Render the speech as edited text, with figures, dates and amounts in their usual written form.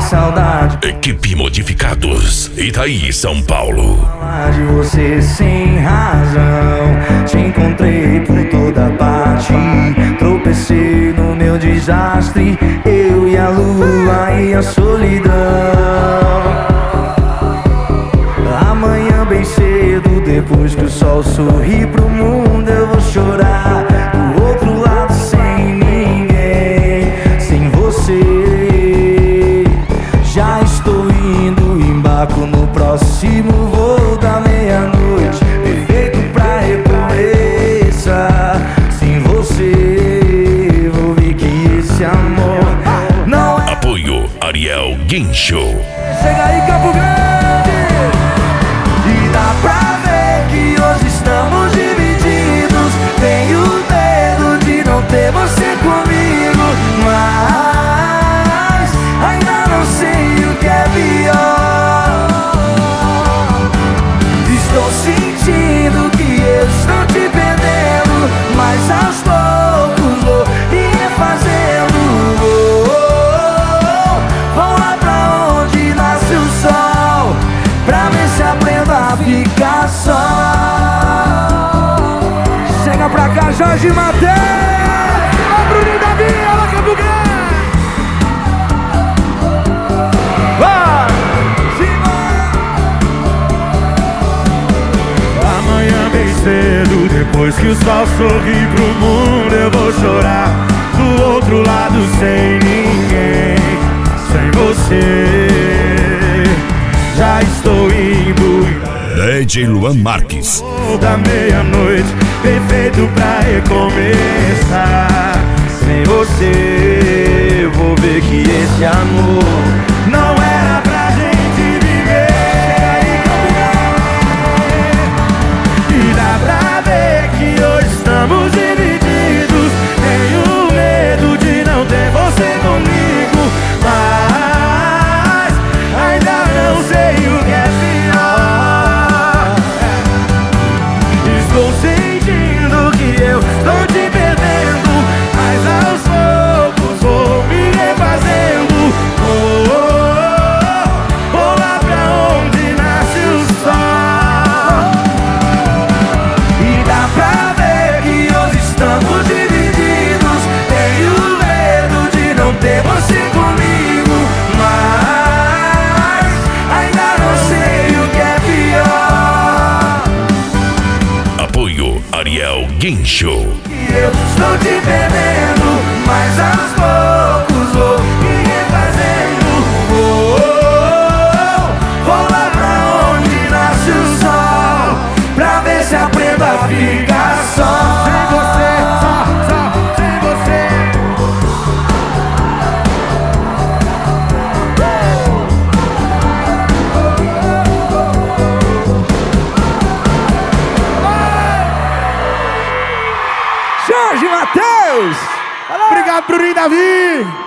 saudade. Equipe Modificados, Itaí, São Paulo. Falar de você sem razão. Te encontrei por toda parte. Tropecei no meu desastre. Eu e a lua e a solidão. Amanhã bem cedo, depois que o sol sorrir pro mundo, eu vou chorar do outro lado sem ninguém, sem você. Já estou indo, embarco no próximo voo da meia-noite, perfeito pra recomeçar. Sem você, vou ver que esse amor não é. Apoio Ariel Guincho. Chega aí, Campo Grande! E dá pra ver que hoje estamos divididos. Tenho medo de não ter você comigo, mas ainda não sei o que é pior. Estou sentindo que eu estou te perdendo, mas aos poucos vou me refazendo. Vou lá pra onde nasce o sol, pra ver se aprendo a ficar só. Chega pra cá, Jorge Mateus! Ó, Bruninho Davi, olha Campo Grande! Vai! Amanhã bem cedo, depois que o sol sorrir pro mundo, eu vou chorar do outro lado sem ninguém, sem você. Já estou indo DJ Luan Marques. da meia-noite, perfeito pra recomeçar. Sem você, vou ver que esse amor não era pra gente viver. E dá pra ver que hoje estamos divididos. Tenho medo de não ter você comigo, mas ainda não sei o que é pior. Estou sentindo que eu estou te perdendo, mas aos poucos vou me refazendo. Vou lá pra onde nasce o sol. E dá pra ver que hoje estamos divididos. Tenho medo de não ter você comigo, mas ainda não sei o que é pior. Apoio Ariel Guincho. E eu estou te perdendo, mas aos poucos vou me refazendo. Vou lá pra onde nasce o sol, pra ver se aprendo a ficar só. Sem você, só sem você. Jorge Mateus! Obrigado, Bruninho Davi.